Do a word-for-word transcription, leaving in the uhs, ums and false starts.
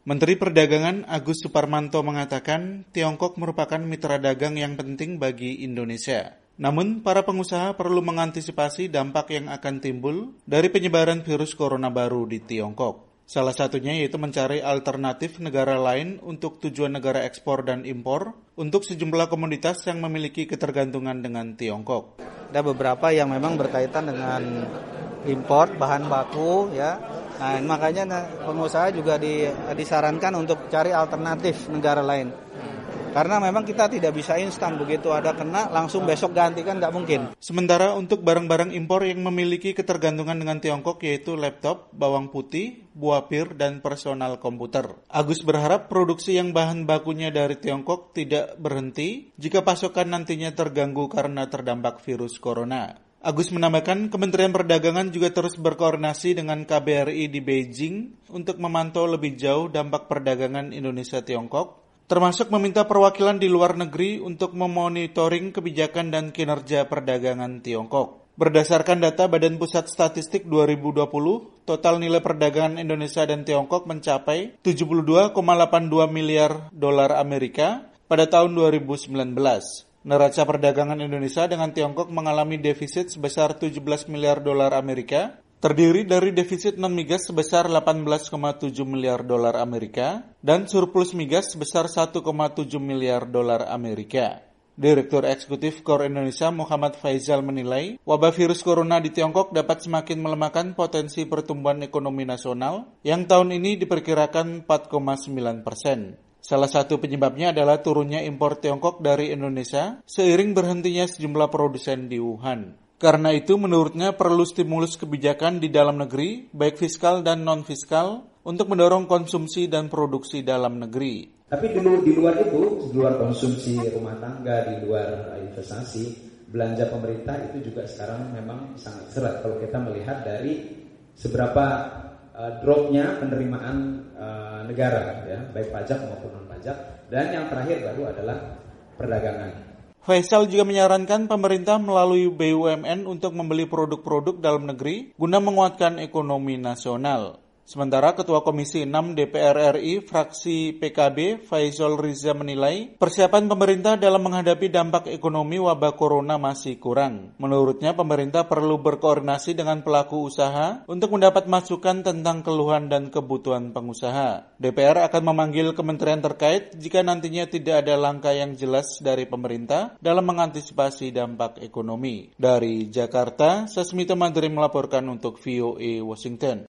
Menteri Perdagangan Agus Suparmanto mengatakan Tiongkok merupakan mitra dagang yang penting bagi Indonesia. Namun, para pengusaha perlu mengantisipasi dampak yang akan timbul dari penyebaran virus corona baru di Tiongkok. Salah satunya yaitu mencari alternatif negara lain untuk tujuan negara ekspor dan impor untuk sejumlah komoditas yang memiliki ketergantungan dengan Tiongkok. Ada beberapa yang memang berkaitan dengan impor bahan baku, ya. Nah, makanya pengusaha juga di, disarankan untuk cari alternatif negara lain. Karena memang kita tidak bisa instan, begitu ada kena langsung besok ganti, kan nggak mungkin. Sementara untuk barang-barang impor yang memiliki ketergantungan dengan Tiongkok yaitu laptop, bawang putih, buah pir, dan personal komputer. Agus berharap produksi yang bahan bakunya dari Tiongkok tidak berhenti jika pasokan nantinya terganggu karena terdampak virus corona. Agus menambahkan Kementerian Perdagangan juga terus berkoordinasi dengan K B R I di Beijing untuk memantau lebih jauh dampak perdagangan Indonesia-Tiongkok, termasuk meminta perwakilan di luar negeri untuk memonitoring kebijakan dan kinerja perdagangan Tiongkok. Berdasarkan data Badan Pusat Statistik dua ribu dua puluh, total nilai perdagangan Indonesia dan Tiongkok mencapai tujuh puluh dua koma delapan dua miliar dolar Amerika pada tahun dua ribu sembilan belas. Neraca perdagangan Indonesia dengan Tiongkok mengalami defisit sebesar tujuh belas miliar dolar Amerika, terdiri dari defisit non-migas sebesar delapan belas koma tujuh miliar dolar Amerika dan surplus migas sebesar satu koma tujuh miliar dolar Amerika. Direktur Eksekutif Kor Indonesia Muhammad Faizal menilai, wabah virus corona di Tiongkok dapat semakin melemahkan potensi pertumbuhan ekonomi nasional yang tahun ini diperkirakan empat koma sembilan persen. Salah satu penyebabnya adalah turunnya impor Tiongkok dari Indonesia seiring berhentinya sejumlah produsen di Wuhan. Karena itu menurutnya perlu stimulus kebijakan di dalam negeri, baik fiskal dan non-fiskal, untuk mendorong konsumsi dan produksi dalam negeri. Tapi di, di luar itu, di luar konsumsi rumah tangga, di luar investasi, belanja pemerintah itu juga sekarang memang sangat seret kalau kita melihat dari seberapa uh, dropnya penerimaan uh, negara, ya, baik pajak maupun non-pajak, dan yang terakhir baru adalah perdagangan. Faisal juga menyarankan pemerintah melalui B U M N untuk membeli produk-produk dalam negeri guna menguatkan ekonomi nasional. Sementara Ketua Komisi enam D P R R I fraksi P K B Faisal Riza menilai persiapan pemerintah dalam menghadapi dampak ekonomi wabah corona masih kurang. Menurutnya pemerintah perlu berkoordinasi dengan pelaku usaha untuk mendapat masukan tentang keluhan dan kebutuhan pengusaha. D P R akan memanggil kementerian terkait jika nantinya tidak ada langkah yang jelas dari pemerintah dalam mengantisipasi dampak ekonomi. Dari Jakarta, Sasmita Madri melaporkan untuk V O A Washington.